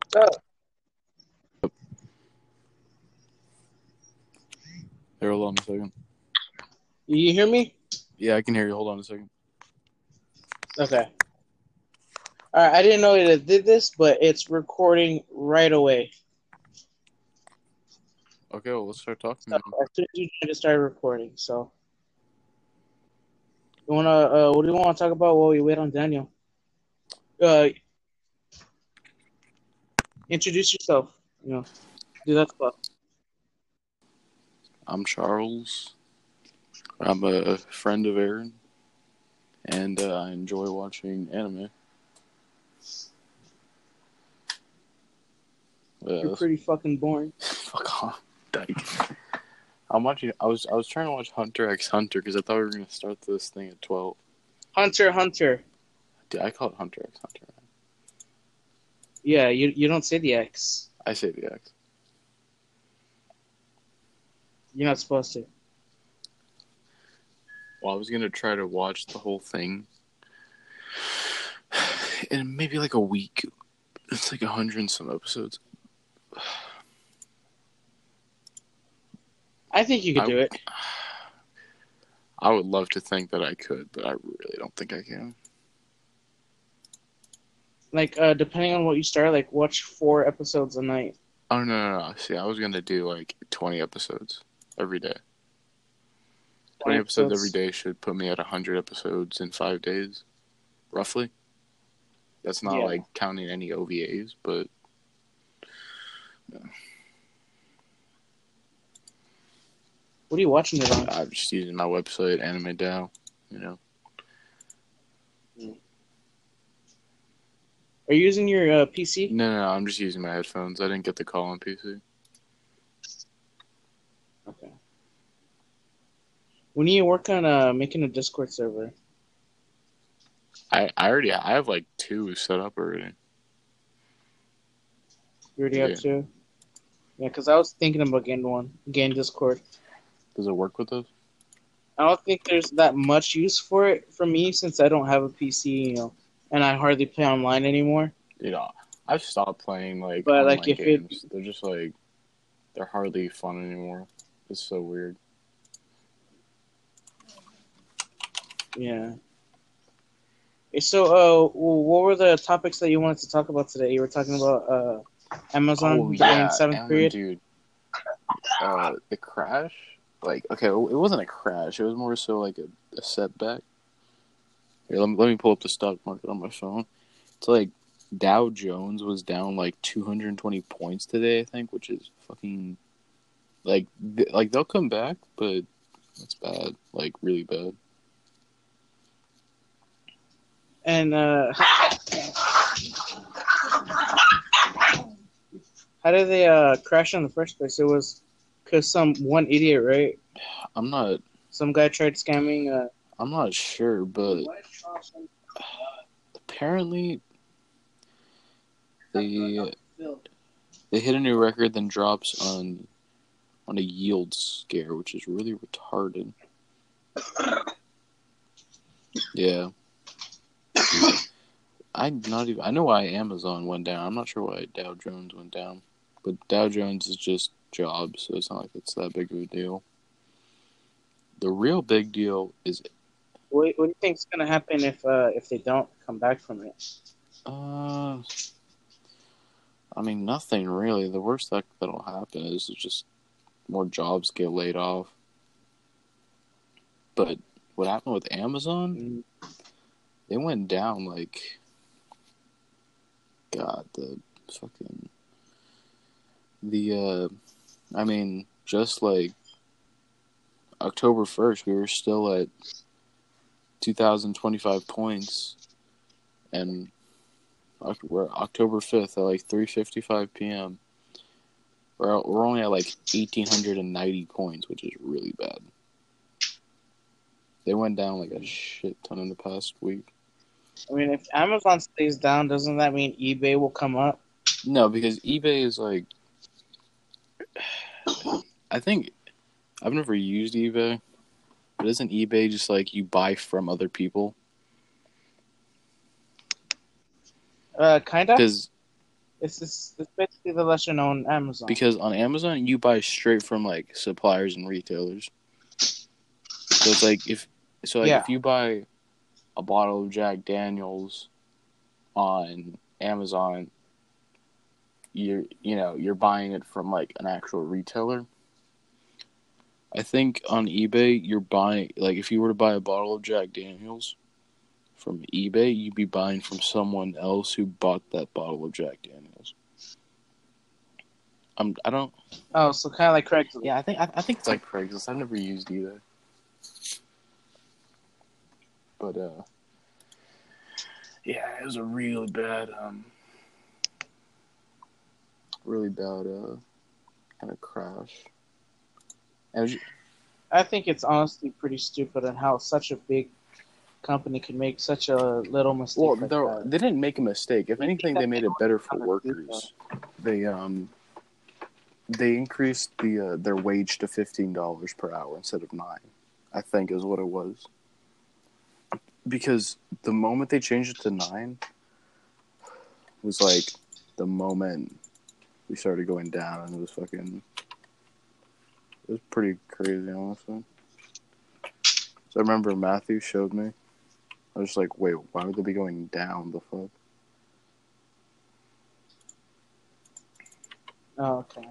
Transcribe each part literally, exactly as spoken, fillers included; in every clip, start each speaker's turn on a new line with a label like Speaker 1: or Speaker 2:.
Speaker 1: Oh,
Speaker 2: Here, hold on a second.
Speaker 1: you hear me?
Speaker 2: Yeah, I can hear you. Hold on a second.
Speaker 1: Okay. All right. I didn't know it did this, but it's recording right away.
Speaker 2: Okay, well, let's start talking.
Speaker 1: So as soon as you just started recording, so you wanna? Uh, what do you want to talk about while we wait on Daniel? Uh, introduce yourself. You know, do that stuff.
Speaker 2: I'm Charles. I'm a friend of Aaron, and uh, I enjoy watching anime. Uh,
Speaker 1: You're pretty fucking boring.
Speaker 2: fuck off, dyke. I'm watching. I was I was trying to watch Hunter x Hunter because I thought we were gonna start this thing at twelve.
Speaker 1: Hunter, Hunter.
Speaker 2: Dude, I call it Hunter x Hunter. Man.
Speaker 1: Yeah, you you don't say the X.
Speaker 2: I say the X.
Speaker 1: You're not supposed to.
Speaker 2: Well, I was gonna try to watch the whole thing in maybe like a week. It's like a hundred and some episodes.
Speaker 1: I think you could
Speaker 2: I,
Speaker 1: do it.
Speaker 2: I would love to think that I could, but I really don't think I can.
Speaker 1: Like, uh, depending on what you start, like, watch four episodes a night.
Speaker 2: Oh, no, no, no. See, I was going to do like twenty episodes every day. twenty episodes every day should put me at one hundred episodes in five days, roughly. That's not
Speaker 1: Yeah.
Speaker 2: like counting any O V As, but. Yeah.
Speaker 1: What are you watching it on?
Speaker 2: I'm just using my website, Anime DAO, you know.
Speaker 1: Are you using your uh, P C?
Speaker 2: No, no, no, I'm just using my headphones. I didn't get the call on P C.
Speaker 1: Okay. We need to work on uh, making a Discord server.
Speaker 2: I, I already I have like two set up already.
Speaker 1: You already
Speaker 2: Yeah.
Speaker 1: have two? Yeah, because I was thinking about getting one. Getting Discord.
Speaker 2: Does it work with those?
Speaker 1: I don't think there's that much use for it for me since I don't have a P C, you know, and I hardly play online anymore.
Speaker 2: You know, I've stopped playing like
Speaker 1: But,
Speaker 2: online
Speaker 1: like, if
Speaker 2: games.
Speaker 1: it-
Speaker 2: They're just like they're hardly fun anymore. It's so weird.
Speaker 1: Yeah. So, uh, what were the topics that you wanted to talk about today? You were talking about uh, Amazon
Speaker 2: Oh
Speaker 1: going
Speaker 2: yeah,
Speaker 1: seventh
Speaker 2: Emma,
Speaker 1: period.
Speaker 2: dude. Uh, the crash. Like, okay, it wasn't a crash. It was more so like a, a setback. Here, let me let me pull up the stock market on my phone. It's like Dow Jones was down like two hundred twenty points today, I think, which is fucking like th- like they'll come back, but that's bad, like really bad.
Speaker 1: And uh, how did they uh, crash in the first place? It was because some one idiot, right?
Speaker 2: I'm not.
Speaker 1: Some guy tried scamming. Uh,
Speaker 2: I'm not sure, but apparently they they hit a new record, then drops on on a yield scare, which is really retarded. Yeah. I not even. I know why Amazon went down. I'm not sure why Dow Jones went down, but Dow Jones is just jobs, so it's not like it's that big of a deal. The real big deal is.
Speaker 1: what, what do you think is gonna happen if uh, if they don't come back from it?
Speaker 2: Uh, I mean, nothing really. The worst that that'll happen is just more jobs get laid off. But what happened with Amazon?
Speaker 1: Mm.
Speaker 2: They went down like. God, the fucking. The, uh. I mean, just like. October first, we were still at two thousand twenty-five points. And we're October fifth at like three fifty-five p.m. We're, we're only at like one thousand eight hundred ninety points, which is really bad. They went down like a shit ton in the past week.
Speaker 1: I mean, if Amazon stays down, doesn't that mean eBay will come up?
Speaker 2: No, because eBay is like... I think... I've never used eBay. But isn't eBay just like you buy from other people?
Speaker 1: Uh, kinda?
Speaker 2: Because
Speaker 1: It's it's, it's basically the lesser known Amazon.
Speaker 2: Because on Amazon you buy straight from like suppliers and retailers. So it's like if so like
Speaker 1: yeah.
Speaker 2: if you buy a bottle of Jack Daniels on Amazon, you're you know you're buying it from like an actual retailer. I think on eBay you're buying, like, if you were to buy a bottle of Jack Daniels from eBay, you'd be buying from someone else who bought that bottle of Jack Daniels. Um, I don't.
Speaker 1: Oh, so kind of like Craigslist.
Speaker 2: Yeah, I think I, I think it's like Craigslist. I've never used either. But uh, yeah, it was a really bad um, really bad uh, kind of crash. And it was,
Speaker 1: I think it's honestly pretty stupid on how such a big company could make such a little mistake.
Speaker 2: well,
Speaker 1: like
Speaker 2: they're-
Speaker 1: that.
Speaker 2: they didn't make a mistake. If anything, they made it better for workers. They um. They increased the uh, their wage to fifteen dollars per hour instead of nine, I think is what it was. Because the moment they changed it to nine was like the moment we started going down, and it was fucking. It was pretty crazy, honestly. So I remember Matthew showed me. I was just like, wait, why would they be going down? The fuck?
Speaker 1: Oh, okay.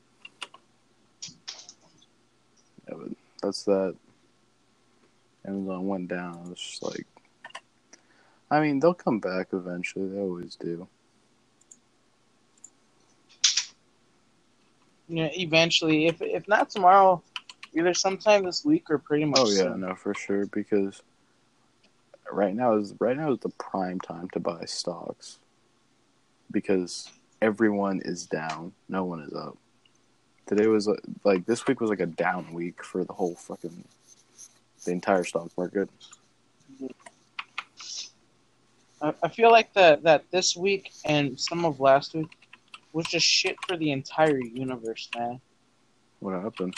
Speaker 2: Yeah, but that's that. Amazon went down. It's just like, I mean, they'll come back eventually. They always do.
Speaker 1: Yeah, eventually, if if not tomorrow, either sometime this week or pretty much.
Speaker 2: Oh yeah,
Speaker 1: soon.
Speaker 2: no, for sure. Because right now is right now is the prime time to buy stocks. Because everyone is down. No one is up. Today was like this week was like a down week for the whole fucking the entire stock market.
Speaker 1: I, I feel like that that this week and some of last week was just shit for the entire universe, man.
Speaker 2: What happened?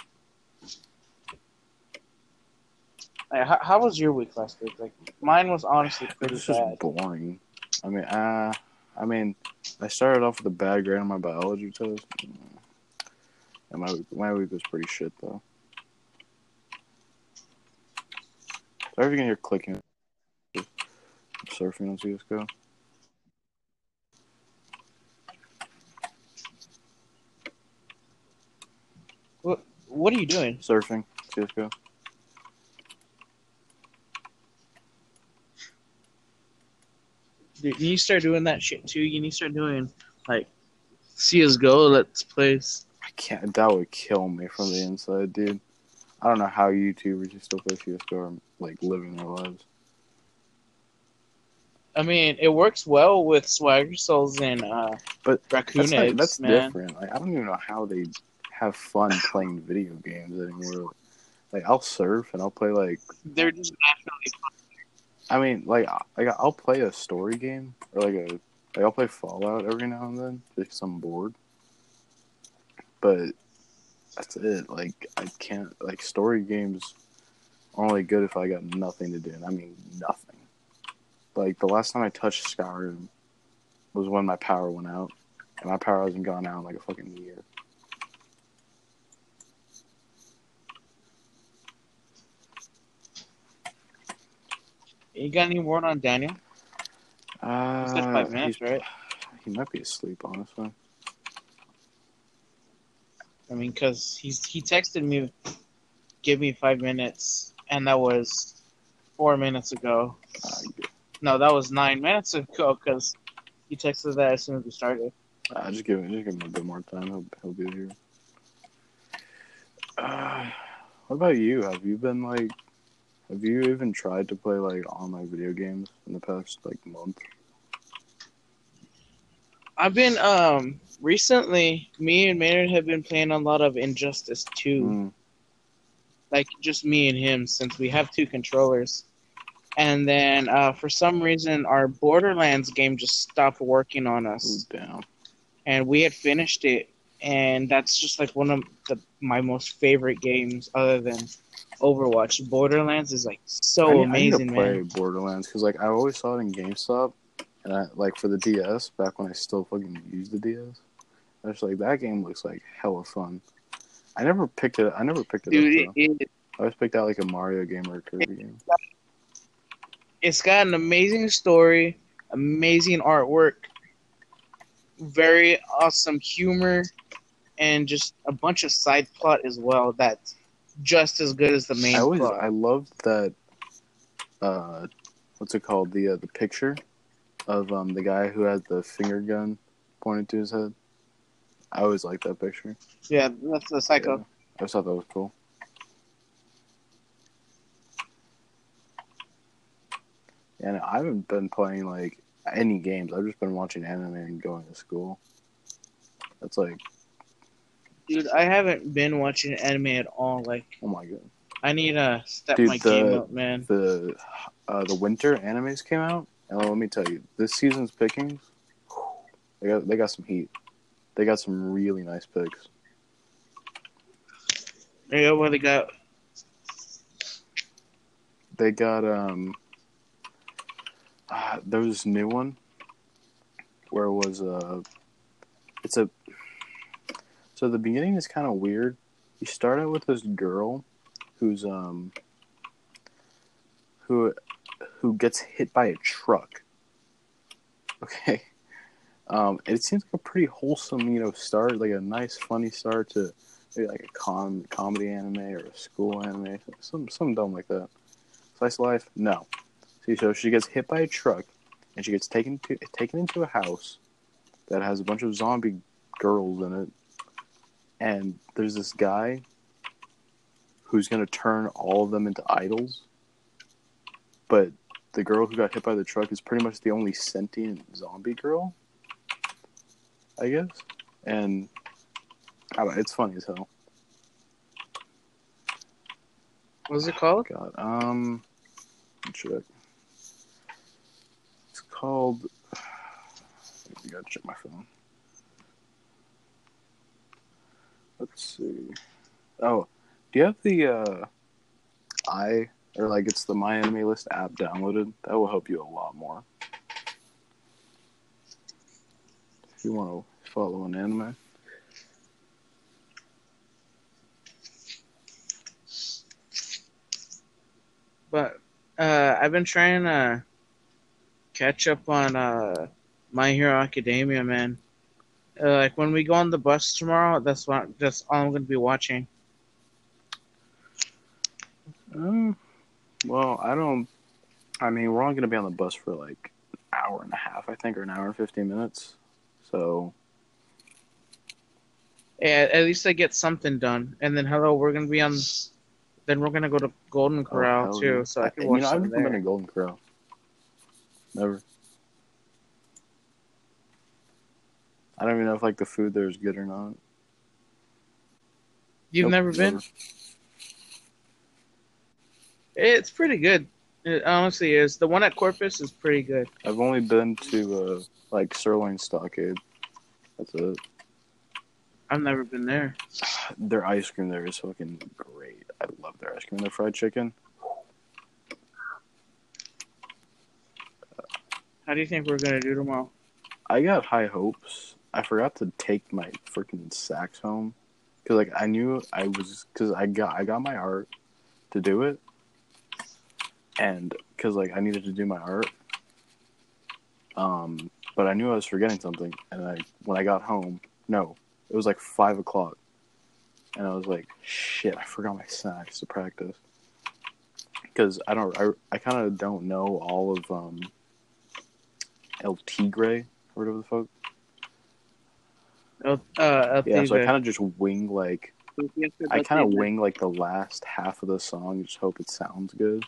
Speaker 1: Like, how, how was your week last week? Like, mine was honestly
Speaker 2: It
Speaker 1: pretty
Speaker 2: was just
Speaker 1: bad.
Speaker 2: boring. I mean, uh, I mean, I started off with a bad grade on my biology test. And my week, my week was pretty shit, though. Sorry if you can hear clicking. I'm surfing on C S G O.
Speaker 1: What What are you doing?
Speaker 2: Surfing, C S G O.
Speaker 1: Dude, you need to start doing that shit too. You need to start doing like C S G O Let's Plays.
Speaker 2: I can't. That would kill me from the inside, dude. I don't know how YouTubers who still play C S G O are like living their lives.
Speaker 1: I mean, it works well with Swagger Souls and uh,
Speaker 2: But
Speaker 1: Raccoon
Speaker 2: that's, like,
Speaker 1: Eggs,
Speaker 2: that's
Speaker 1: man.
Speaker 2: different. Like, I don't even know how they have fun playing video games anymore. Like, I'll surf and I'll play like.
Speaker 1: They're just naturally fun.
Speaker 2: I mean, like, like I'll play a story game or like a like I'll play Fallout every now and then just 'cause I'm bored. But that's it. Like, I can't like story games are only good if I got nothing to do, and I mean nothing. Like the last time I touched Skyrim was when my power went out, and my power hasn't gone out in like a fucking year.
Speaker 1: You got any word on Daniel?
Speaker 2: Uh,
Speaker 1: You said five minutes,
Speaker 2: he's-
Speaker 1: right?
Speaker 2: He might be asleep, honestly.
Speaker 1: I mean, because he's he texted me, give me five minutes, and that was four minutes ago.
Speaker 2: Uh,
Speaker 1: No, that was nine minutes ago because he texted that as soon as we started.
Speaker 2: uh, just give him, just give him a bit more time. He'll he'll be here. Uh, what about you? Have you been like? Have you even tried to play like online video games in the past like month?
Speaker 1: I've been um recently. Me and Maynard have been playing a lot of Injustice two.
Speaker 2: Mm.
Speaker 1: Like just me and him, since we have two controllers. And then uh, for some reason, our Borderlands game just stopped working on
Speaker 2: Ooh,
Speaker 1: us,
Speaker 2: damn.
Speaker 1: and we had finished it. And that's just like one of the, my most favorite games, other than Overwatch. Borderlands is like so
Speaker 2: I need,
Speaker 1: amazing,
Speaker 2: I need to play
Speaker 1: man.
Speaker 2: Borderlands because like I always saw it in GameStop, and I, like for the D S, back when I still fucking used the D S, I was like, that game looks like hella fun. I never picked it. I never picked it
Speaker 1: Dude,
Speaker 2: up
Speaker 1: it,
Speaker 2: though.
Speaker 1: it,
Speaker 2: I always picked out like a Mario game or a Kirby game.
Speaker 1: it's got an amazing story, amazing artwork, very awesome humor, and just a bunch of side plot as well that's just as good as the main
Speaker 2: I always
Speaker 1: plot.
Speaker 2: I loved that. Uh, what's it called? The uh, the picture of um the guy who had the finger gun pointed to his head. I always liked that picture.
Speaker 1: Yeah, that's the Psycho.
Speaker 2: Yeah, I just thought that was cool. And I haven't been playing like any games. I've just been watching anime and going to school. That's like,
Speaker 1: Dude, I haven't been watching anime at all. Like,
Speaker 2: oh my god,
Speaker 1: I need to step
Speaker 2: dude!
Speaker 1: my game
Speaker 2: The
Speaker 1: up, man.
Speaker 2: the uh, the winter animes came out, and let me tell you, this season's pickings, they got they got some heat. They got some really nice picks.
Speaker 1: Yeah, what they got?
Speaker 2: They got um. Uh, there was this new one where it was uh it's a so the beginning is kind of weird. You start out with this girl who's um who who gets hit by a truck. Okay. Um it seems like a pretty wholesome, you know, start, like a nice funny start to maybe like a com- comedy anime or a school anime, some some dumb like that. Slice of life? No. See, so she gets hit by a truck, and she gets taken to taken into a house that has a bunch of zombie girls in it, and there's this guy who's gonna turn all of them into idols, but the girl who got hit by the truck is pretty much the only sentient zombie girl, I guess, and I don't know, it's funny as hell.
Speaker 1: What's it called?
Speaker 2: God, um, check. It's called. I gotta check my phone. Let's see. Oh, do you have the uh, I or like it's the My Anime List app downloaded? That will help you a lot more if you want to follow an anime.
Speaker 1: But uh, I've been trying to catch up on uh, My Hero Academia, man. Uh, like when we go on the bus tomorrow, that's what that's all I'm gonna be watching.
Speaker 2: Um, well, I don't. I mean, we're only gonna be on the bus for like an hour and a half, I think, or an hour and fifteen minutes. So
Speaker 1: Yeah, at least I get something done. And then hello, we're gonna be on. Then we're gonna go to Golden
Speaker 2: oh,
Speaker 1: Corral
Speaker 2: hell
Speaker 1: too,
Speaker 2: yeah.
Speaker 1: so I
Speaker 2: I,
Speaker 1: can
Speaker 2: you
Speaker 1: watch
Speaker 2: know, I've
Speaker 1: something
Speaker 2: never been
Speaker 1: there.
Speaker 2: to Golden Corral. Never. I don't even know if like the food there is good or not.
Speaker 1: You've
Speaker 2: Nope,
Speaker 1: never been? It's pretty good. It honestly is. The one at Corpus is pretty good.
Speaker 2: I've only been to uh, like Sirloin Stockade. That's it.
Speaker 1: I've never been there.
Speaker 2: Their ice cream there is fucking great. I love their ice cream. Their fried chicken.
Speaker 1: How do you think we're gonna do tomorrow?
Speaker 2: I got high hopes. I forgot to take my freaking sax home because like I knew I was because I got I got my art to do it, and because like I needed to do my art. Um, but I knew I was forgetting something, and I when I got home, no, it was like five o'clock, and I was like, shit, I forgot my sax to practice because I don't I, I kind of don't know all of um El Tigre or whatever the fuck.
Speaker 1: El, uh, El
Speaker 2: Yeah, so I
Speaker 1: Tigre.
Speaker 2: kind of just wing like I kind of wing like the last half of the song, just hope it sounds good.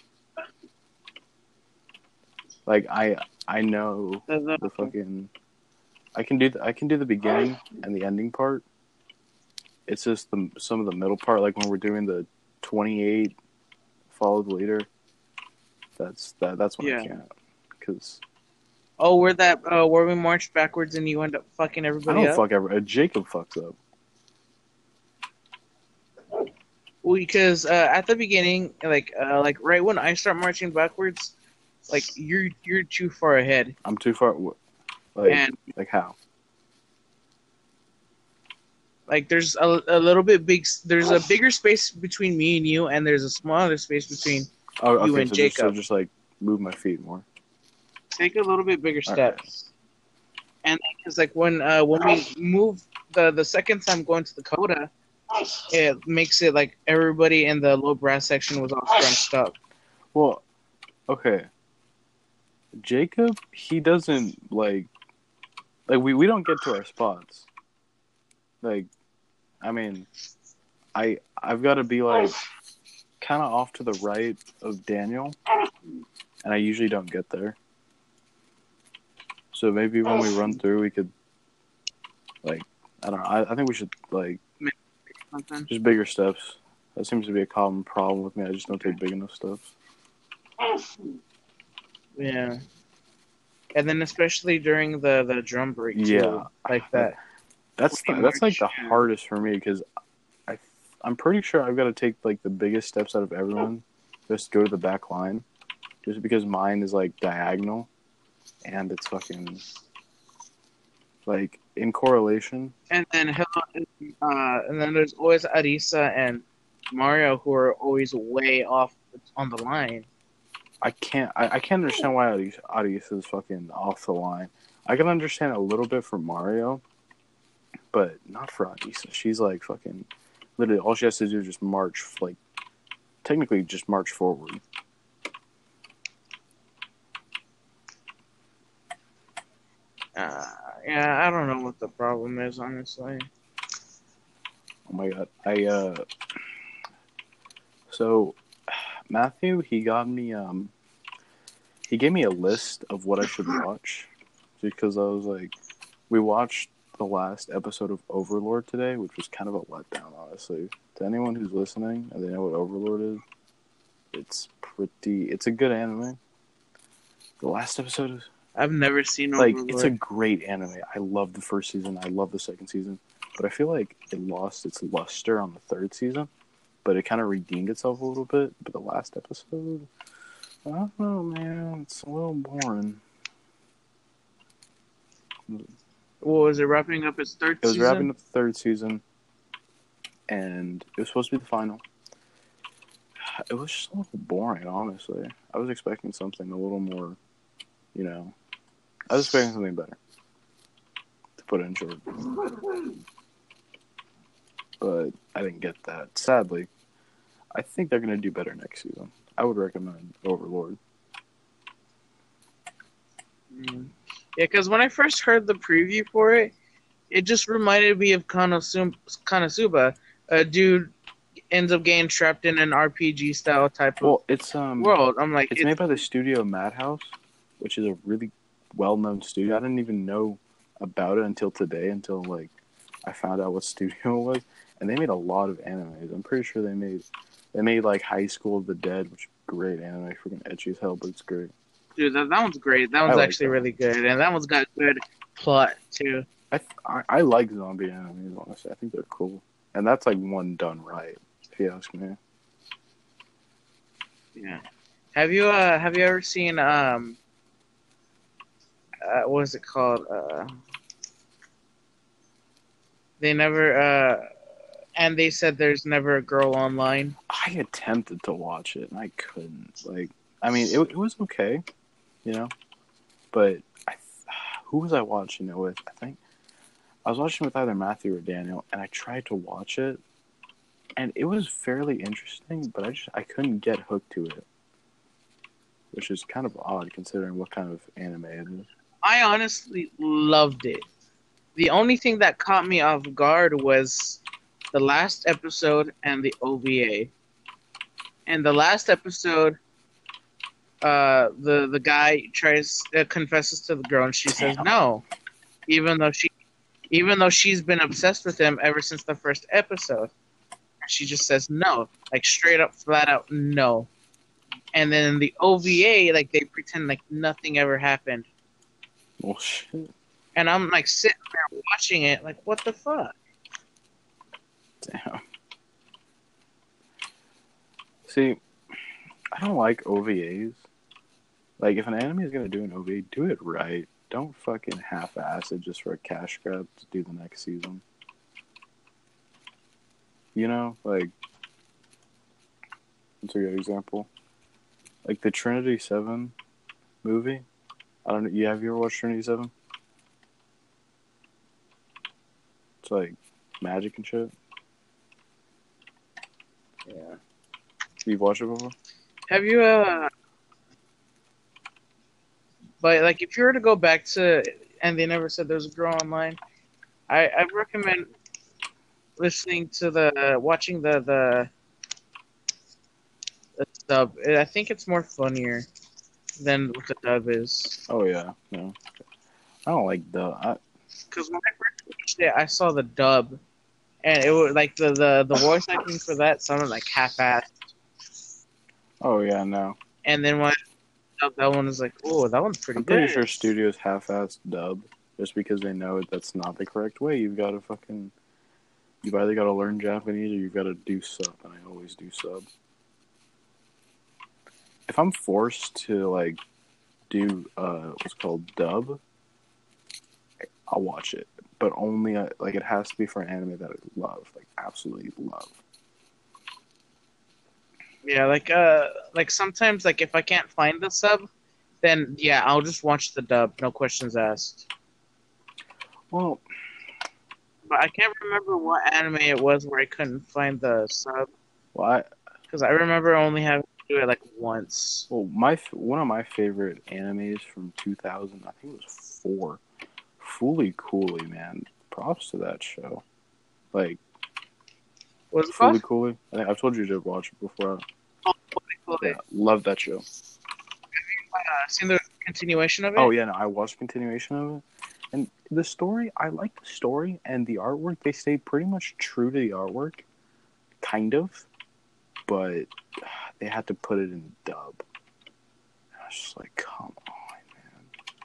Speaker 2: Like I I know the fucking I can do the, I can do the beginning and the ending part. It's just the some of the middle part, like when we're doing the twenty-eight follow the leader. That's that that's when
Speaker 1: Yeah.
Speaker 2: I can't because
Speaker 1: Oh, where that uh, where we marched backwards and you end up fucking
Speaker 2: I
Speaker 1: everybody
Speaker 2: don't
Speaker 1: up?
Speaker 2: fuck ever. Uh, Jacob fucks up.
Speaker 1: Well, because uh, at the beginning, like uh, like right when I start marching backwards, like you're you're too far ahead.
Speaker 2: I'm too far. Like,
Speaker 1: and
Speaker 2: like how?
Speaker 1: like there's a, a little bit big. There's a bigger space between me and you, and there's a smaller space between
Speaker 2: Oh,
Speaker 1: you
Speaker 2: okay.
Speaker 1: and
Speaker 2: So just, so
Speaker 1: Jacob.
Speaker 2: just like move my feet more.
Speaker 1: Take a little bit bigger
Speaker 2: All right.
Speaker 1: steps. And it's like when uh, when we move the the second time going to the coda, it makes it like everybody in the low brass section was all scrunched up.
Speaker 2: Well, okay. Jacob, he doesn't like like we, we don't get to our spots. Like, I mean, I I've got to be like kind of off to the right of Daniel, and I usually don't get there. So maybe when we run through, we could like I don't know. I, I think we should like
Speaker 1: Something.
Speaker 2: just bigger steps. That seems to be a common problem with me. I just don't take big enough steps.
Speaker 1: Yeah. And then especially during the, the drum break too,
Speaker 2: Yeah,
Speaker 1: like that.
Speaker 2: That's
Speaker 1: We
Speaker 2: the, that's like the
Speaker 1: march,
Speaker 2: hardest for me because I I'm pretty sure I've got to take like the biggest steps out of everyone just go to the back line, just because mine is like diagonal, and it's fucking like in correlation.
Speaker 1: And then uh, and then there's always Arisa and Mario who are always way off on the line.
Speaker 2: I can't I, I can't understand why Arisa, Arisa is fucking off the line. I can understand a little bit for Mario, but not for Arisa. She's like fucking literally all she has to do is just march, like technically just march forward.
Speaker 1: Uh, yeah, I don't know what the problem is, honestly.
Speaker 2: Oh my god. I uh so Matthew, he got me um he gave me a list of what I should watch because I was like we watched the last episode of Overlord today, which was kind of a letdown, honestly. To anyone who's listening and they know what Overlord is, it's pretty it's a good anime. The last episode is
Speaker 1: I've never seen
Speaker 2: like
Speaker 1: Overlord.
Speaker 2: it's a great anime. I love the first season, I love the second season, but I feel like it lost its luster on the third season. But it kind of redeemed itself a little bit. But the last episode, I don't know, man. It's a little boring.
Speaker 1: Well, was it wrapping up its third
Speaker 2: It was
Speaker 1: season?
Speaker 2: wrapping up the third season, and it was supposed to be the final. It was just a little boring, honestly. I was expecting something a little more, you know. I was expecting something better, to put it in short. But I didn't get that. Sadly, I think they're going to do better next season. I would recommend Overlord.
Speaker 1: Mm. Yeah, because when I first heard the preview for it, it just reminded me of Konosum- Konosuba. A dude ends up getting trapped in an R P G style type of
Speaker 2: Well, it's um,
Speaker 1: world. I'm like,
Speaker 2: it's, it's made by the studio Madhouse, which is a really well-known studio. I didn't even know about it until today, until like I found out what studio it was, and they made a lot of animes. I'm pretty sure they made they made like High School of the Dead, which is great anime, freaking etchy as hell, but it's great.
Speaker 1: Dude, that, that one's great. That one's
Speaker 2: like
Speaker 1: actually
Speaker 2: that
Speaker 1: really good, and that one's got good plot too.
Speaker 2: I, th- I I like zombie animes, honestly. I think they're cool, and that's like one done right, if you ask me.
Speaker 1: Yeah. Have you uh have you ever seen um uh, what is it called? Uh, they never uh and they said there's never a girl online.
Speaker 2: I attempted to watch it and I couldn't. Like, I mean, it it was okay, you know, but I who was I watching it with? I think I was watching with either Matthew or Daniel, and I tried to watch it, and it was fairly interesting, but I just I couldn't get hooked to it, which is kind of odd considering what kind of anime it is.
Speaker 1: I honestly loved it. The only thing that caught me off guard was the last episode and the O V A. And the last episode, uh, the the guy tries uh, confesses to the girl, and she
Speaker 2: Damn.
Speaker 1: says no, even though she, even though she's been obsessed with him ever since the first episode. She just says no, like straight up, flat out no. And then in the O V A, like they pretend like nothing ever happened.
Speaker 2: Well, shit.
Speaker 1: And I'm like sitting there watching it, like what the fuck?
Speaker 2: Damn. See, I don't like O V As Like, if an anime is gonna do an O V A, do it right. Don't fucking half-ass it just for a cash grab to do the next season. You know, like, what's a good example? Like the Trinity Seven movie. I don't know. Yeah, have you ever watched Trinity Seven? It's like magic and shit.
Speaker 1: Yeah.
Speaker 2: You've watched it before?
Speaker 1: Have you uh? But like, if you were to go back to, and they never said there's a girl online, I I recommend listening to the watching the the, the dub. I think it's more funnier than what the dub is.
Speaker 2: Oh yeah, no. I don't like the. I,
Speaker 1: Because when I first watched it, I saw the dub, and it was like the the, the voice acting for that sounded like half-assed.
Speaker 2: oh yeah, no.
Speaker 1: And then when I dubbed that one, was like, oh, that one's pretty
Speaker 2: I'm
Speaker 1: good.
Speaker 2: pretty sure studios half-assed dub just because they know that's not the correct way. You've got to fucking. You've either got to learn Japanese or you've got to do sub, and I always do sub. If I'm forced to like do uh what's called dub, I'll watch it, but only uh, like it has to be for an anime that I love, like absolutely love.
Speaker 1: Yeah, like uh, like sometimes like if I can't find the sub, then yeah, I'll just watch the dub, no questions asked.
Speaker 2: Well,
Speaker 1: But I can't remember what anime it was where I couldn't find the sub,
Speaker 2: well, I,
Speaker 1: because I remember only having to do it like once.
Speaker 2: well, my one of my favorite animes from two thousand, I think it was four, Fully Cooley, man. Props to that show. Like,
Speaker 1: What was it
Speaker 2: Fully
Speaker 1: called?
Speaker 2: Cooley. I think I've told you to watch it before.
Speaker 1: Oh, Fully Cooley.
Speaker 2: Yeah, love that show.
Speaker 1: Uh, seen the continuation of it?
Speaker 2: Oh yeah, no, I watched continuation of it, and the story. I like the story and the artwork. They stay pretty much true to the artwork, kind of, but they had to put it in dub. I was just like, come on, man.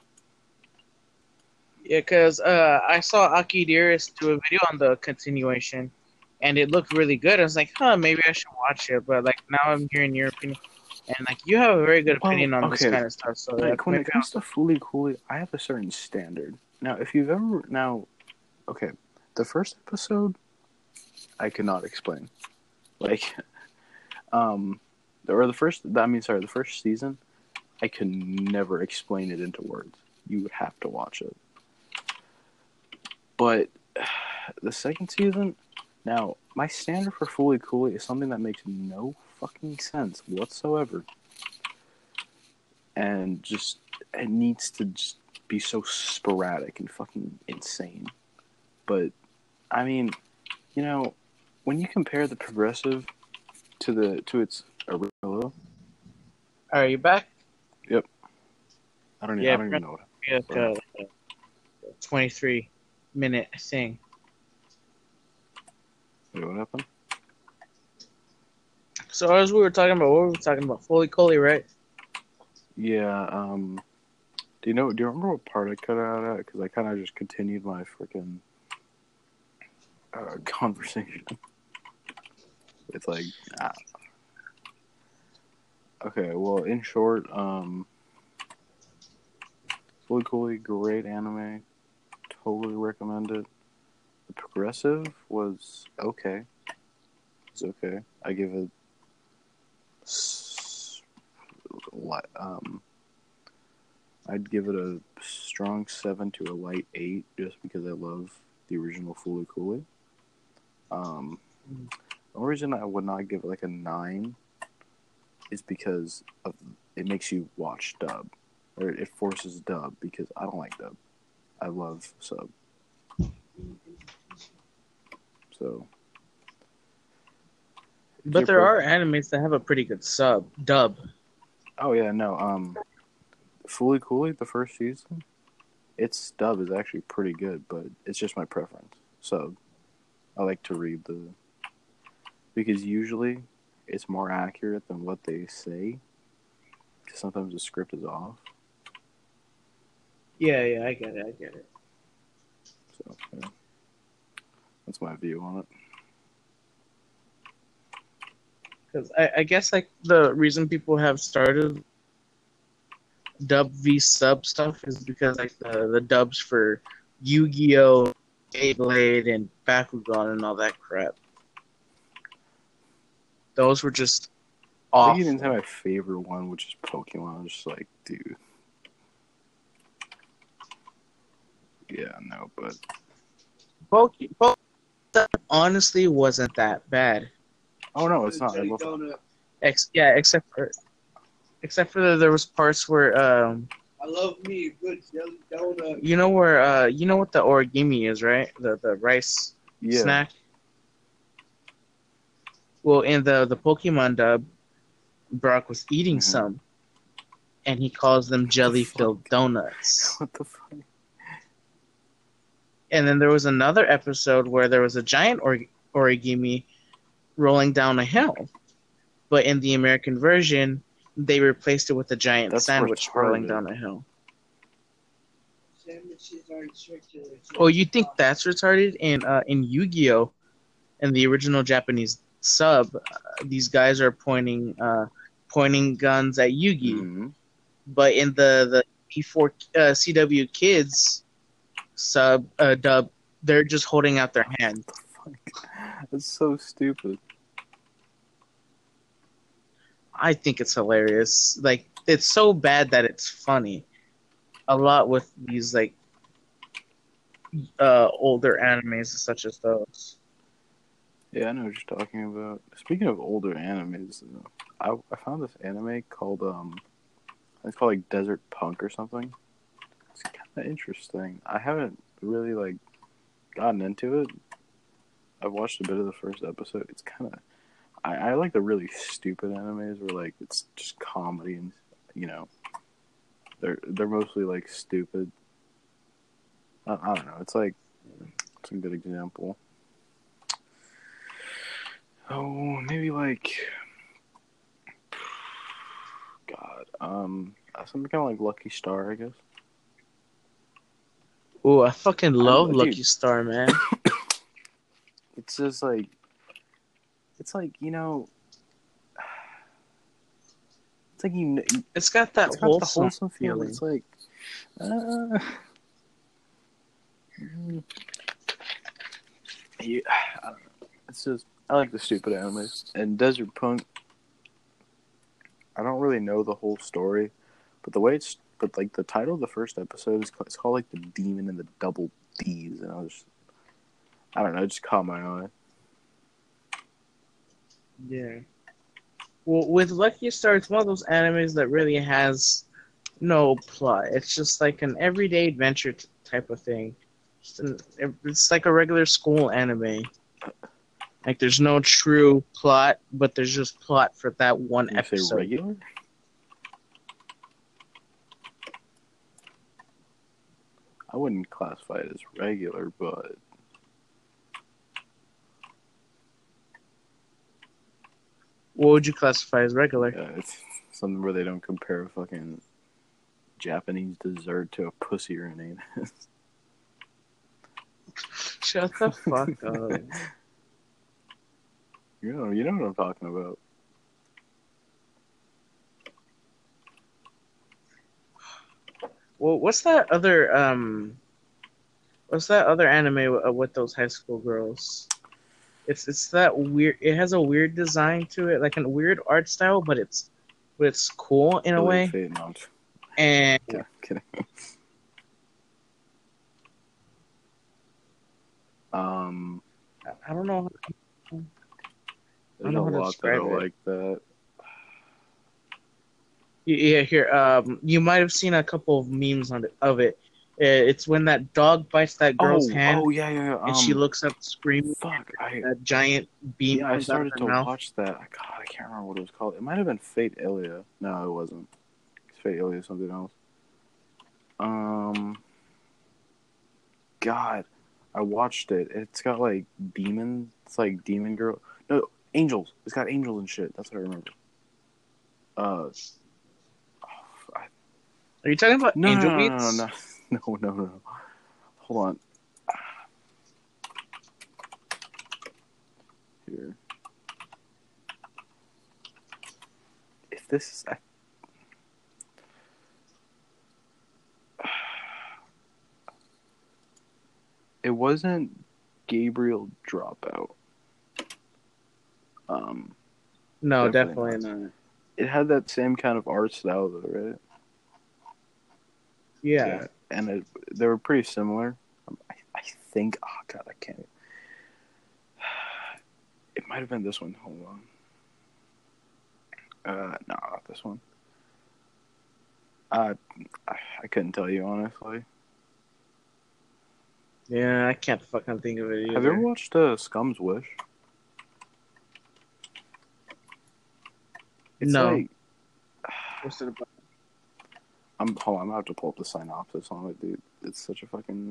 Speaker 1: Yeah, because uh, I saw Aki Dearest do a video on the continuation, and it looked really good. I was like, huh, maybe I should watch it. But like now I'm hearing your opinion, and like you have a very good
Speaker 2: Well,
Speaker 1: opinion on this
Speaker 2: okay.
Speaker 1: kind of stuff. So
Speaker 2: Like
Speaker 1: like,
Speaker 2: when
Speaker 1: maybe
Speaker 2: it comes to Fully Cooley, I have a certain standard. Now, if you've ever now, okay, the first episode, I cannot explain. Like, um, or the first. I mean, sorry, the first season, I can never explain it into words. You would have to watch it. But the second season, now my standard for Fully Cooley is something that makes no fucking sense whatsoever, and just it needs to just be so sporadic and fucking insane. But I mean, you know, when you compare the progressive to the to its original,
Speaker 1: are you back?
Speaker 2: yep. I don't. Even,
Speaker 1: Yeah,
Speaker 2: I don't even know what.
Speaker 1: yeah, like a twenty-three minute thing.
Speaker 2: Wait, what happened?
Speaker 1: So as we were talking about, what were we talking about? Fully Cooley, right?
Speaker 2: Yeah. Um. Do you know? Do you remember what part I cut out at? Because I kind of just continued my freaking uh, conversation. It's like, ah. Okay. Well, in short, um, Fully Cooley, great anime. Totally recommend it. The progressive was okay. It's okay. I give it um I'd give it a strong seven to a light eight just because I love the original Fully Cooley. Um the only reason I would not give it like a nine is because of it makes you watch dub. Or it forces dub because I don't like dub. I love sub. So
Speaker 1: But there are animes that have a pretty good sub dub.
Speaker 2: Oh yeah, no. Um, Fully Cooley, the first season, its dub is actually pretty good, but it's just my preference. So I like to read the because usually it's more accurate than what they say. Because sometimes the script is off.
Speaker 1: Yeah, yeah, I get it. I get it.
Speaker 2: So yeah. That's my view on it.
Speaker 1: Because I, I guess like the reason people have started dub v sub stuff is because like the the dubs for Yu-Gi-Oh, Beyblade, and Bakugan and all that crap. Those were just
Speaker 2: I think you didn't say
Speaker 1: awful.
Speaker 2: my favorite one, which is Pokemon. I'm just like, dude. Yeah, no, but
Speaker 1: Poke, Poke honestly wasn't that bad.
Speaker 2: oh no, it's not. I love
Speaker 1: Ex- yeah, except for except for the, there was parts where um
Speaker 3: I love me a good jelly donut.
Speaker 1: you know where uh you know what the origami is, right? The the rice
Speaker 2: yeah.
Speaker 1: snack. Well, in the the Pokemon dub, Brock was eating
Speaker 2: Mhm.
Speaker 1: some, and he calls them jelly filled
Speaker 2: fuck?
Speaker 1: donuts.
Speaker 2: What the fuck?
Speaker 1: And then there was another episode where there was a giant or- origami rolling down a hill, but in the American version, they replaced it with a giant
Speaker 2: That's
Speaker 1: sandwich rolling
Speaker 2: retarded.
Speaker 1: down a hill.
Speaker 3: Sandwiches are circular. so
Speaker 1: Oh, you
Speaker 3: it's
Speaker 1: think
Speaker 3: not-
Speaker 1: that's retarded? In uh, in Yu-Gi-Oh, in the original Japanese sub, uh, these guys are pointing uh, pointing guns at Yugi,
Speaker 2: Mhm.
Speaker 1: but in the the E four uh, C W Kids sub uh, dub, they're just holding out their hand.
Speaker 2: What the fuck? That's so stupid.
Speaker 1: I think it's hilarious. Like it's so bad that it's funny. A lot with these like uh, older animes such as those.
Speaker 2: Yeah, I know what you're talking about. Speaking of older animes, uh, I I found this anime called um, it's called like Desert Punk or something. It's kind of interesting. I haven't really like gotten into it. I've watched a bit of the first episode. It's kind of I, I like the really stupid animes where like it's just comedy and you know they're they're mostly like stupid. I, I don't know. It's like it's a good example. Oh, maybe like God, um, something kind of like Lucky Star, I guess.
Speaker 1: Ooh, I fucking love
Speaker 2: I,
Speaker 1: Lucky
Speaker 2: dude,
Speaker 1: Star, man.
Speaker 2: It's just like it's like you know, it's like you.
Speaker 1: It's got that
Speaker 2: It's got
Speaker 1: wholesome,
Speaker 2: the wholesome feel.
Speaker 1: feeling.
Speaker 2: It's like, uh, you, I don't know. It's just I like the stupid animes and Desert Punk. I don't really know the whole story, but the way it's but like the title of the first episode is called, it's called like the Demon and the Double D's, and I was just, I don't know, it just caught my eye.
Speaker 1: Yeah. Well, with Lucky Star, it's one of those animes that really has no plot. It's just like an everyday adventure t- type of thing. Just an, it's like a regular school anime. Like there's no true plot, but there's just plot for that one
Speaker 2: You say
Speaker 1: episode.
Speaker 2: regular? I wouldn't classify it as regular, but
Speaker 1: What would you classify as regular?
Speaker 2: yeah, it's something where they don't compare a fucking Japanese dessert to a pussy or an anus.
Speaker 1: Shut the fuck up.
Speaker 2: You know, you know what I'm talking about.
Speaker 1: Well, what's that other um? What's that other anime with, uh, with those high school girls? It's it's that weird. It has a weird design to it, like a weird art style, but it's but it's cool in a
Speaker 2: Really
Speaker 1: way.
Speaker 2: fate not.
Speaker 1: And
Speaker 2: Yeah, kidding. um,
Speaker 1: I don't know.
Speaker 2: there's
Speaker 1: know
Speaker 2: a
Speaker 1: how to
Speaker 2: lot that
Speaker 1: describe
Speaker 2: are
Speaker 1: it.
Speaker 2: like that.
Speaker 1: Yeah, here. Um, you might have seen a couple of memes on it, of it. Uh, It's when that dog bites that girl's
Speaker 2: Oh,
Speaker 1: hand,
Speaker 2: oh yeah, yeah. yeah.
Speaker 1: and she
Speaker 2: Um,
Speaker 1: looks up screaming.
Speaker 2: fuck, I
Speaker 1: That giant beam
Speaker 2: yeah, I
Speaker 1: comes out of
Speaker 2: started
Speaker 1: her
Speaker 2: to
Speaker 1: mouth.
Speaker 2: watch that. God, I can't remember what it was called. It might have been Fate Ilia. No, it wasn't. Fate Ilia is something else. Um, God, I watched it. It's got like demons. It's like demon girl. No, angels. It's got angels and shit. That's what I remember. Uh, I,
Speaker 1: Are you talking about
Speaker 2: no,
Speaker 1: Angel
Speaker 2: no, no, no,
Speaker 1: Beats?
Speaker 2: no, no, no, no, no. Hold on. Here. If this is, I, it wasn't Gabriel Dropout. Um,
Speaker 1: No,
Speaker 2: definitely
Speaker 1: definitely not.
Speaker 2: it had that same kind of art style, though, right?
Speaker 1: Yeah.
Speaker 2: And it, they were pretty similar. Um, I, I think. Oh God, I can't. It might have been this one. Hold on. Uh, no, not this one. Uh, I, I couldn't tell you honestly.
Speaker 1: Yeah, I can't fucking think of it either.
Speaker 2: Have you ever watched uh, Scum's Wish? It's
Speaker 1: No.
Speaker 2: like
Speaker 1: What's it about?
Speaker 2: I'm hold on, I'm gonna have to pull up the synopsis on it, dude. It's such a fucking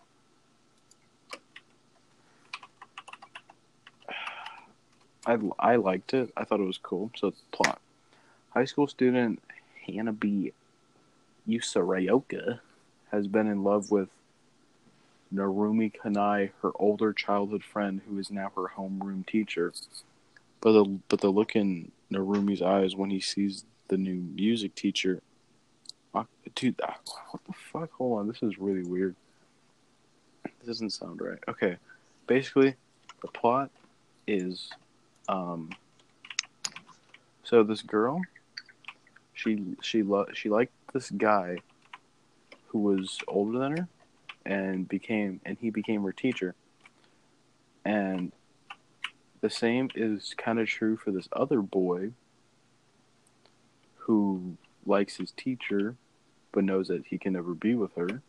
Speaker 2: I, I liked it. I thought it was cool. So plot. High school student Hanabi Yusarioka has been in love with Narumi Kanai, her older childhood friend who is now her homeroom teacher. But the but the look in Narumi's eyes when he sees the new music teacher, uh, dude, uh, what the fuck? Hold on, this is really weird. This doesn't sound right. Okay, basically, the plot is, um, so this girl, she she lo- she liked this guy who was older than her, and became and he became her teacher, and the same is kind of true for this other boy who likes his teacher but knows that he can never be with her.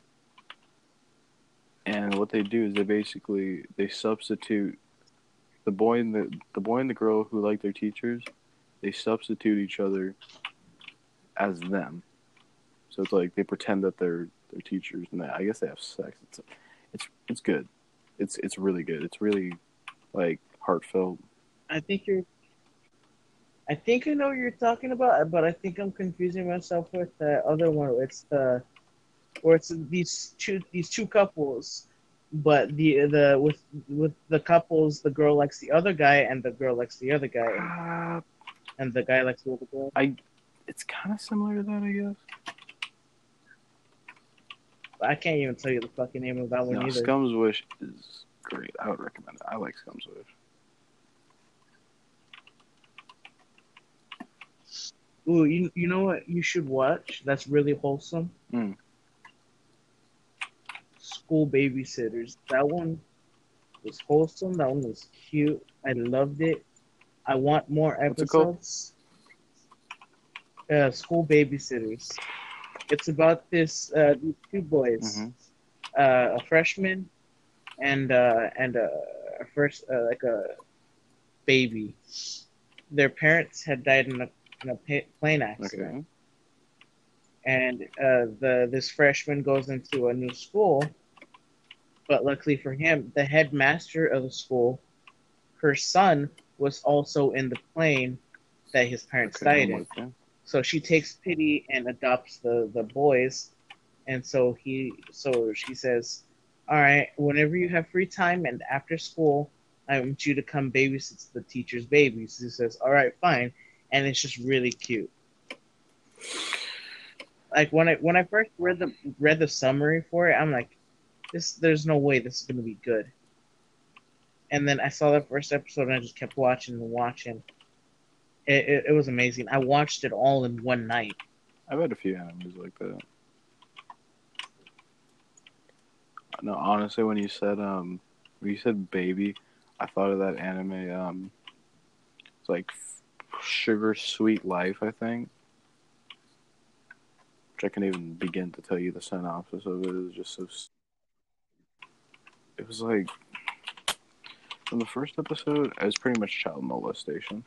Speaker 2: And what they do is they basically they substitute the boy and the the boy and the girl who like their teachers, they substitute each other as them. So it's like they pretend that they're their teachers, and they, I guess they have sex. It's it's it's good. It's it's really good. It's really like heartfelt.
Speaker 1: I think you're. I think I know what you're talking about, but I think I'm confusing myself with the other one. It's the where it's these two these two couples, but the the with with the couples, the girl likes the other guy, and the girl likes the other guy,
Speaker 2: Uh,
Speaker 1: and the guy likes the other girl.
Speaker 2: I it's kind of similar to that, I guess.
Speaker 1: I can't even tell you the fucking name of that one
Speaker 2: No,
Speaker 1: either.
Speaker 2: Scum's Wish is great. I would recommend it. I like Scum's Wish.
Speaker 1: Ooh, you you know what you should watch? That's really wholesome.
Speaker 2: Mm.
Speaker 1: School Babysitters. That one was wholesome. That one was cute. I loved it. I want more
Speaker 2: What's it called?
Speaker 1: episodes. Uh, School Babysitters. It's about this uh, these two boys,
Speaker 2: Mm-hmm.
Speaker 1: uh, a freshman and uh, and a, a first uh, like a baby. Their parents had died in a in a pa- plane accident,
Speaker 2: Okay.
Speaker 1: and uh, the this freshman goes into a new school. But luckily for him, the headmaster of the school, her son was also in the plane that his parents
Speaker 2: Okay,
Speaker 1: died
Speaker 2: I'm
Speaker 1: in.
Speaker 2: with you.
Speaker 1: So she takes pity and adopts the, the boys, and so he so she says, "All right, whenever you have free time and after school, I want you to come babysit the teacher's babies." He says, "All right, fine," and it's just really cute. Like when I when I first read the read the summary for it, I'm like, "This there's no way this is gonna be good." And then I saw the first episode and I just kept watching and watching. It, it, it was amazing. I watched it all in one night.
Speaker 2: I've had a few animes like that. No, honestly, when you said um, when you said baby, I thought of that anime. Um, it's like Sugar Sweet Life, I think. Which I can't even begin to tell you the synopsis of it. It was just so. It was like from the first episode, it was pretty much child molestation.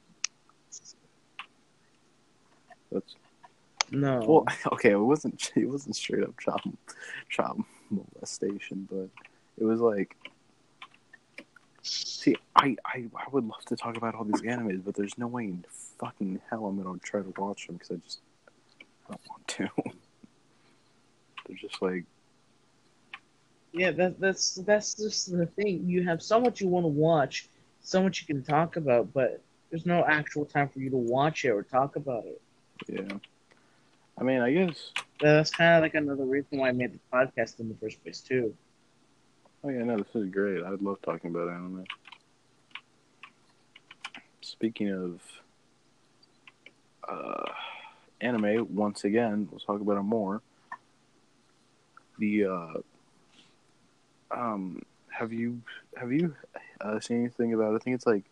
Speaker 2: That's
Speaker 1: No.
Speaker 2: well, okay. It wasn't. It wasn't straight up child child molestation, but it was like. See, I, I, I would love to talk about all these animes, but there's no way in fucking hell I'm gonna try to watch them because I just I don't want to. They're just like
Speaker 1: Yeah, that, that's that's just the thing. You have so much you want to watch, so much you can talk about, but there's no actual time for you to watch it or talk about it.
Speaker 2: yeah. I mean, I guess
Speaker 1: That's kind of like another reason why I made the podcast in the first place too.
Speaker 2: Oh yeah, no, this is great. I love talking about anime. Speaking of uh, anime, once again, we'll talk about it more. The uh, um, have you have you uh, seen anything about it? I think it's like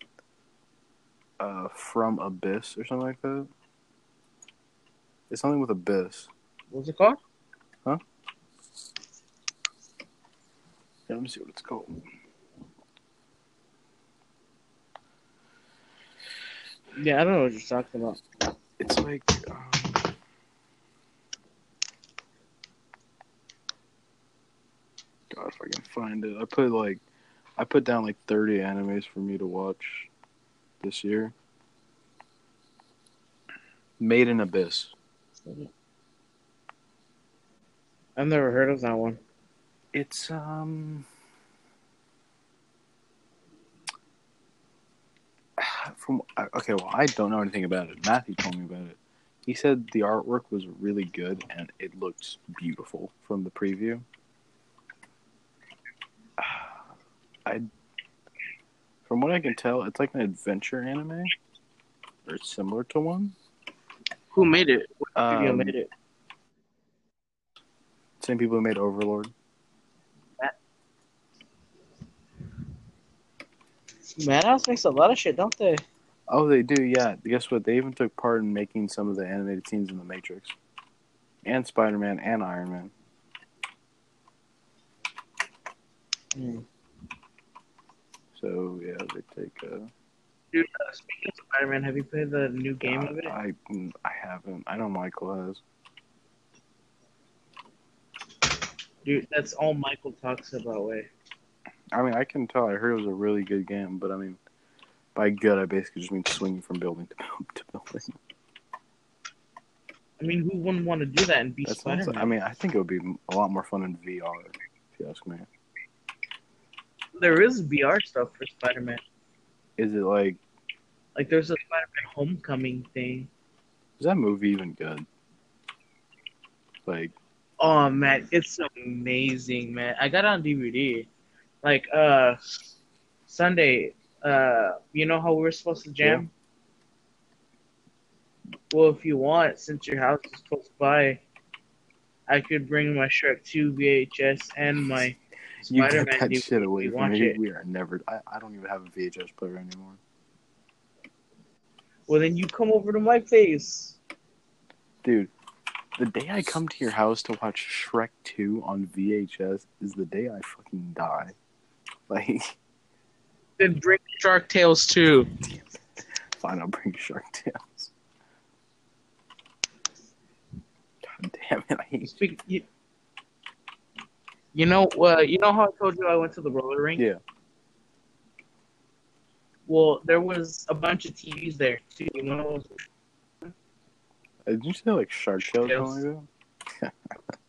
Speaker 2: uh, From Abyss or something like that. It's something with Abyss.
Speaker 1: What's it called?
Speaker 2: Huh? Yeah, let me see what it's called.
Speaker 1: Yeah, I don't know what you're talking about.
Speaker 2: It's like um, God, if I can find it. I put like I put down like thirty animes for me to watch this year. Made in Abyss.
Speaker 1: I've never heard of that one.
Speaker 2: It's um from okay, well, I don't know anything about it. Matthew told me about it. He said the artwork was really good and it looked beautiful from the preview. I, from what I can tell, it's like an adventure anime, or similar to one.
Speaker 1: Who made it? What studio
Speaker 2: Um,
Speaker 1: made it?
Speaker 2: Same people who made Overlord.
Speaker 1: Madhouse makes a lot of shit, don't they?
Speaker 2: Oh, they do, yeah. Guess what? They even took part in making some of the animated scenes in The Matrix. And Spider-Man and Iron Man.
Speaker 1: Mm.
Speaker 2: So, yeah, they take... Uh,
Speaker 1: Dude, uh, speaking of Spider-Man, have you played the new game
Speaker 2: God,
Speaker 1: of it?
Speaker 2: I, I haven't. I know Michael has.
Speaker 1: Dude, that's all Michael talks about, way.
Speaker 2: I mean, I can tell. I heard it was a really good game, but I mean, by good, I basically just mean swinging from building to, to building.
Speaker 1: I mean, who wouldn't want to do that and be
Speaker 2: That sounds
Speaker 1: Spider-Man?
Speaker 2: like, I mean, I think it would be a lot more fun in V R, if you ask me.
Speaker 1: There is V R stuff for Spider-Man.
Speaker 2: Is it like...
Speaker 1: Like, there's a Spider-Man Homecoming thing.
Speaker 2: Is that movie even good? Like...
Speaker 1: Oh, man, it's amazing, man. I got it on D V D. Like, uh, Sunday, uh, you know how we were supposed to jam? Yeah. Well, if you want, since your house is close by, I could bring my Shrek two V H S and my
Speaker 2: You
Speaker 1: Spider-Man
Speaker 2: get that
Speaker 1: D V D
Speaker 2: shit away
Speaker 1: if you
Speaker 2: from
Speaker 1: watch
Speaker 2: me.
Speaker 1: it.
Speaker 2: We are never... I, I don't even have a V H S player anymore.
Speaker 1: Well, then you come over to my place.
Speaker 2: Dude, the day I come to your house to watch Shrek two on V H S is the day I fucking die. Like...
Speaker 1: Then bring Shark Tales too.
Speaker 2: Fine, I'll bring Shark Tales. God damn it, I hate
Speaker 1: Speak, you. You know, uh, you know how I told you I went to the roller rink?
Speaker 2: Yeah.
Speaker 1: Well, there was a bunch of T Vs there too. You know,
Speaker 2: Did you say like Shark Tales or something like that?